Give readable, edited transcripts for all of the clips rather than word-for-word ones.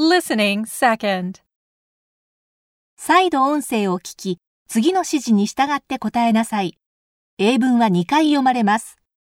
Listening second. 再度音声を聞き、次の指示に従って答えなさい。英文は2回読まれます。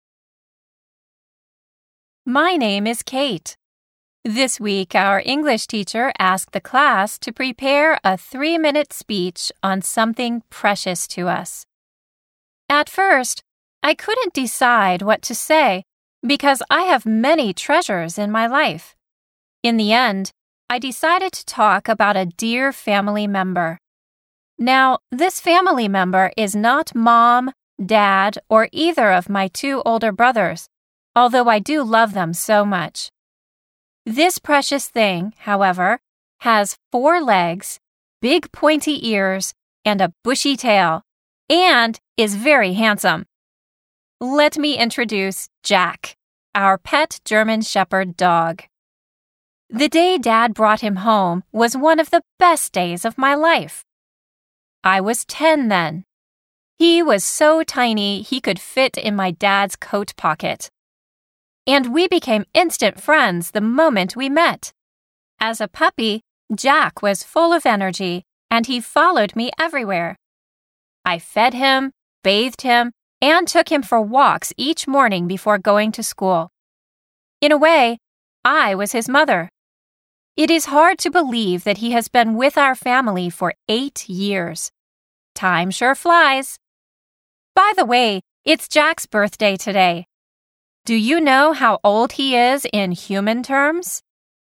My name is Kate. This week, our English teacher asked the class to prepare a 3-minute speech on something precious to us. At first, I couldn't decide what to say because I have many treasures in my life. In the end, I decided to talk about a dear family member. Now, this family member is not Mom, Dad, or either of my 2 older brothers, although I do love them so much. This precious thing, however, has 4 legs, big pointy ears, and a bushy tail, and is very handsome. Let me introduce Jack, our pet German Shepherd dog. The day Dad brought him home was one of the best days of my life. I was 10 then. He was so tiny he could fit in my dad's coat pocket. And we became instant friends the moment we met. As a puppy, Jack was full of energy, and he followed me everywhere. I fed him, bathed him, and took him for walks each morning before going to school. In a way, I was his mother. It is hard to believe that he has been with our family for 8 years. Time sure flies. By the way, it's Jack's birthday today. Do you know how old he is in human terms?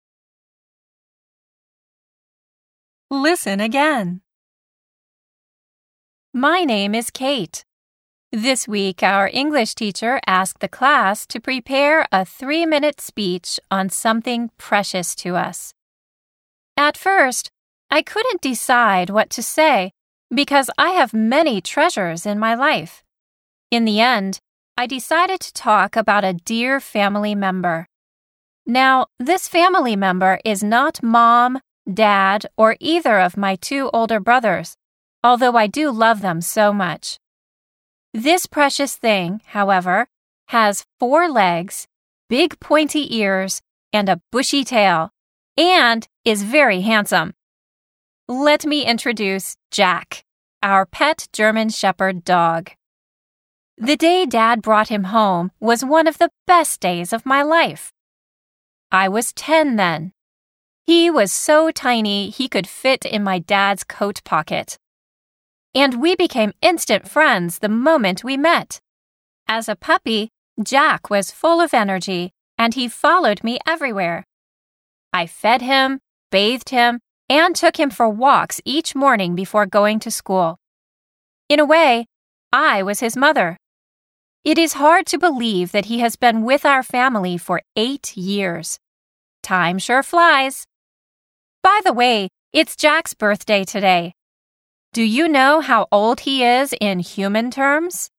Listen again. My name is Kate. This week, our English teacher asked the class to prepare a 3-minute speech on something precious to us. At first, I couldn't decide what to say because I have many treasures in my life. In the end, I decided to talk about a dear family member. Now, this family member is not Mom, Dad, or either of my 2 older brothers, although I do love them so much. This precious thing, however, has 4 legs, big pointy ears, and a bushy tail, and is very handsome. Let me introduce Jack, our pet German Shepherd dog. The day Dad brought him home was one of the best days of my life. I was 10 then. He was so tiny he could fit in my dad's coat pocket. And we became instant friends the moment we met. As a puppy, Jack was full of energy, and he followed me everywhere. I fed him, bathed him, and took him for walks each morning before going to school. In a way, I was his mother. It is hard to believe that he has been with our family for 8 years. Time sure flies. By the way, it's Jack's birthday today. Do you know how old he is in human terms?